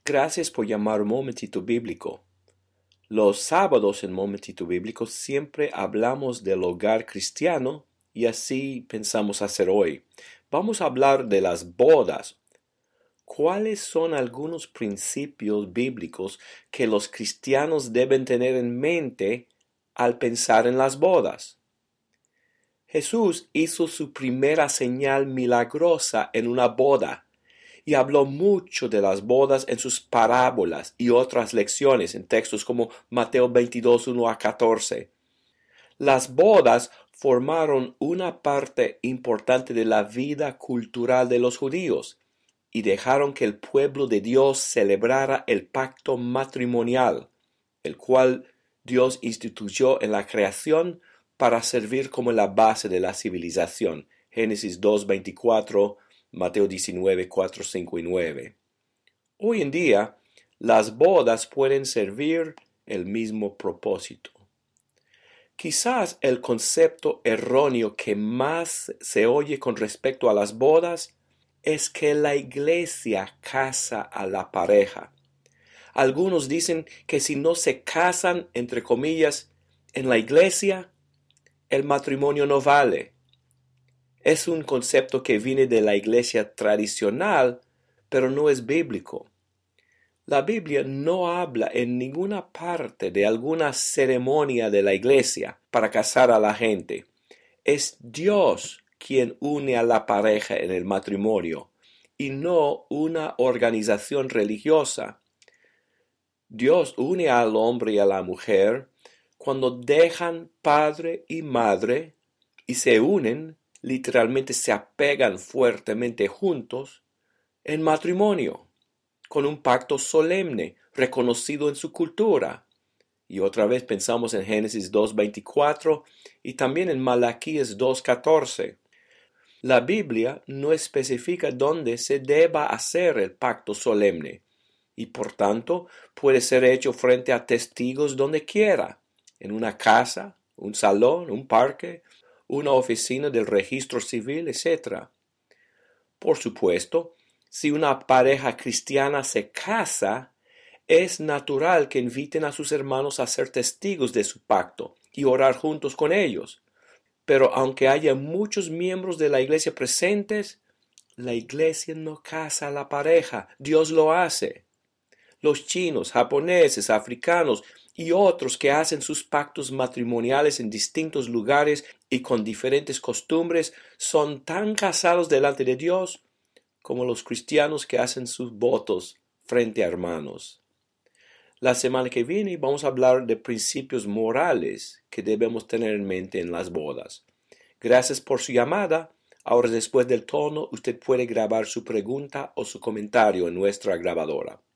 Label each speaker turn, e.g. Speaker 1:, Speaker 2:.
Speaker 1: Gracias por llamar Momentito Bíblico. Los sábados en Momentito Bíblico siempre hablamos del hogar cristiano y así pensamos hacer hoy. Vamos a hablar de las bodas. ¿Cuáles son algunos principios bíblicos que los cristianos deben tener en mente al pensar en las bodas? Jesús hizo su primera señal milagrosa en una boda y habló mucho de las bodas en sus parábolas y otras lecciones en textos como Mateo 22, 1 a 14. Las bodas formaron una parte importante de la vida cultural de los judíos y dejaron que el pueblo de Dios celebrara el pacto matrimonial, el cual Dios instituyó en la creación para servir como la base de la civilización. Génesis 2:24, Mateo 19, 4, 5 y 9. Hoy en día, las bodas pueden servir el mismo propósito. Quizás el concepto erróneo que más se oye con respecto a las bodas es que la iglesia casa a la pareja. Algunos dicen que si no se casan, entre comillas, en la iglesia, el matrimonio no vale. Es un concepto que viene de la iglesia tradicional, pero no es bíblico. La Biblia no habla en ninguna parte de alguna ceremonia de la iglesia para casar a la gente. Es Dios quien une a la pareja en el matrimonio y no una organización religiosa. Dios une al hombre y a la mujer cuando dejan padre y madre y se unen, literalmente se apegan fuertemente juntos en matrimonio, con un pacto solemne reconocido en su cultura. Y otra vez pensamos en Génesis 2:24 y también en Malaquías 2:14. La Biblia no especifica dónde se deba hacer el pacto solemne y por tanto puede ser hecho frente a testigos donde quiera, en una casa, un salón, un parque, una oficina del registro civil, etc. Por supuesto, si una pareja cristiana se casa, es natural que inviten a sus hermanos a ser testigos de su pacto y orar juntos con ellos. Pero aunque haya muchos miembros de la iglesia presentes, la iglesia no casa a la pareja, Dios lo hace. Los chinos, japoneses, africanos y otros que hacen sus pactos matrimoniales en distintos lugares y con diferentes costumbres son tan casados delante de Dios como los cristianos que hacen sus votos frente a hermanos. La semana que viene vamos a hablar de principios morales que debemos tener en mente en las bodas. Gracias por su llamada. Ahora, después del tono, usted puede grabar su pregunta o su comentario en nuestra grabadora.